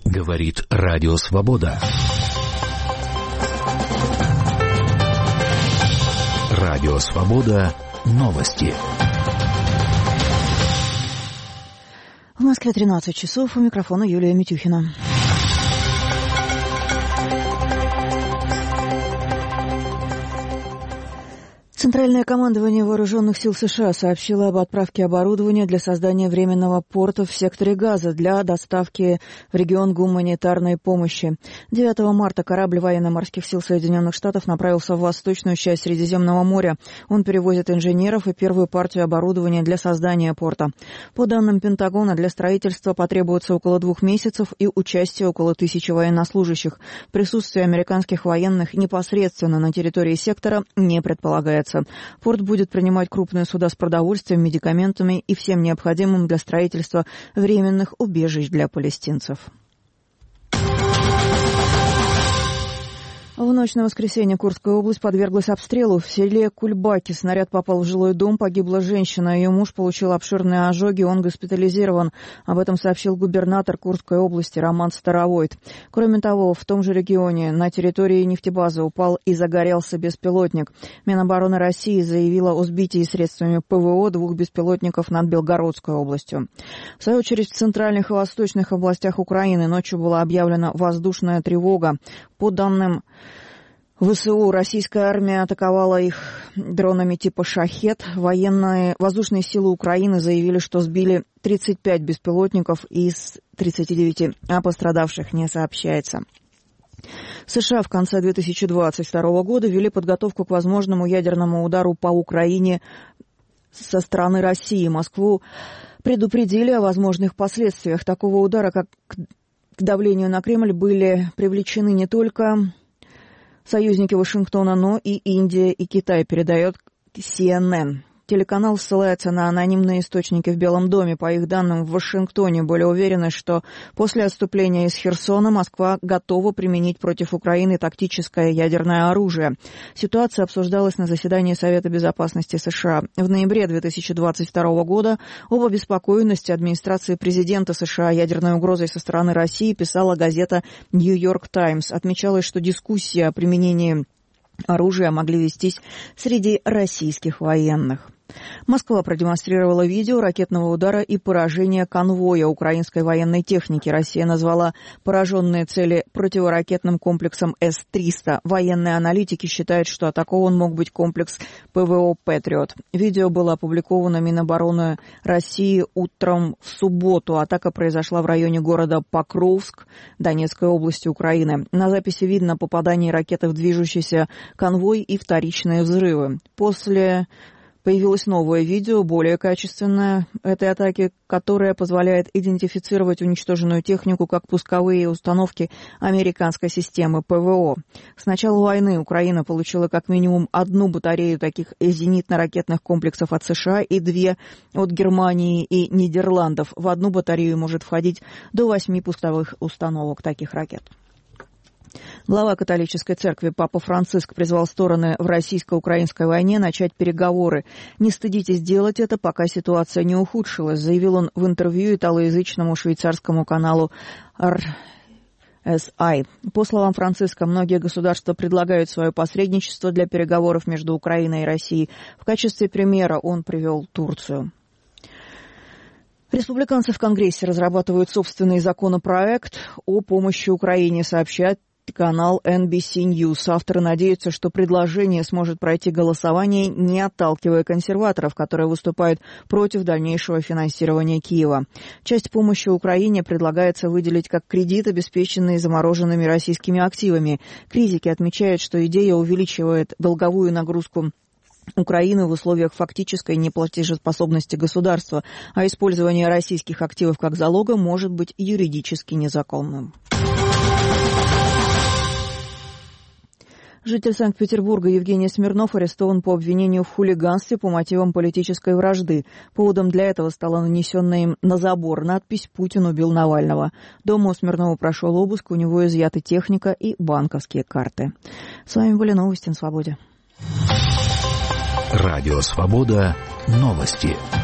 Говорит Радио Свобода. Радио Свобода. Новости. В Москве 13 часов. У микрофона Юлия Митюхина. Центральное командование Вооруженных сил США сообщило об отправке оборудования для создания временного порта в секторе Газа для доставки в регион гуманитарной помощи. 9 марта корабль военно-морских сил Соединенных Штатов направился в восточную часть Средиземного моря. Он перевозит инженеров и первую партию оборудования для создания порта. По данным Пентагона, для строительства потребуется около 2 месяцев и участие около 1000 военнослужащих. Присутствие американских военных непосредственно на территории сектора не предполагается. Порт будет принимать крупные суда с продовольствием, медикаментами и всем необходимым для строительства временных убежищ для палестинцев. В ночь на воскресенье Курская область подверглась обстрелу. В селе Кульбаки снаряд попал в жилой дом, погибла женщина. Ее муж получил обширные ожоги, он госпитализирован. Об этом сообщил губернатор Курской области Роман Старовойт. Кроме того, в том же регионе на территории нефтебазы упал и загорелся беспилотник. Минобороны России заявила о сбитии средствами ПВО 2 беспилотников над Белгородской областью. В свою очередь, в центральных и восточных областях Украины ночью была объявлена воздушная тревога. По данным ВСУ, российская армия атаковала их дронами типа «Шахед». Воздушные силы Украины заявили, что сбили 35 беспилотников из 39, а пострадавших не сообщается. США в конце 2022 года ввели подготовку к возможному ядерному удару по Украине со стороны России. Москву предупредили о возможных последствиях такого удара, как к давлению на Кремль были привлечены не только союзники Вашингтона, но и Индия и Китай, передает CNN. Телеканал ссылается на анонимные источники в Белом доме. По их данным, в Вашингтоне были уверены, что после отступления из Херсона Москва готова применить против Украины тактическое ядерное оружие. Ситуация обсуждалась на заседании Совета безопасности США. В ноябре 2022 года об обеспокоенности администрации президента США ядерной угрозой со стороны России писала газета «Нью-Йорк Таймс». Отмечалось, что дискуссии о применении оружия могли вестись среди российских военных. Москва продемонстрировала видео ракетного удара и поражения конвоя украинской военной техники. Россия назвала пораженные цели противоракетным комплексом С-300. Военные аналитики считают, что атакован мог быть комплекс ПВО «Патриот». Видео было опубликовано Минобороны России утром в субботу. Атака произошла в районе города Покровск Донецкой области Украины. На записи видно попадание ракеты в движущийся конвой и вторичные взрывы. После появилось новое видео, более качественное этой атаки, которое позволяет идентифицировать уничтоженную технику как пусковые установки американской системы ПВО. С начала войны Украина получила как минимум 1 батарею таких зенитно-ракетных комплексов от США и 2 от Германии и Нидерландов. В одну батарею может входить до 8 пусковых установок таких ракет. Глава католической церкви Папа Франциск призвал стороны в российско-украинской войне начать переговоры. «Не стыдитесь делать это, пока ситуация не ухудшилась», заявил он в интервью италоязычному швейцарскому каналу RSI. По словам Франциска, многие государства предлагают свое посредничество для переговоров между Украиной и Россией. В качестве примера он привел Турцию. Республиканцы в Конгрессе разрабатывают собственный законопроект о помощи Украине, сообщает канал NBC News. Авторы надеются, что предложение сможет пройти голосование, не отталкивая консерваторов, которые выступают против дальнейшего финансирования Киева. Часть помощи Украине предлагается выделить как кредит, обеспеченный замороженными российскими активами. Критики отмечают, что идея увеличивает долговую нагрузку Украины в условиях фактической неплатежеспособности государства, а использование российских активов как залога может быть юридически незаконным. Житель Санкт-Петербурга Евгений Смирнов арестован по обвинению в хулиганстве по мотивам политической вражды. Поводом для этого стала нанесенная им на забор надпись «Путин убил Навального». Дома у Смирнова прошел обыск, у него изъяты техника и банковские карты. С вами были новости на Свободе. Радио Свобода. Новости.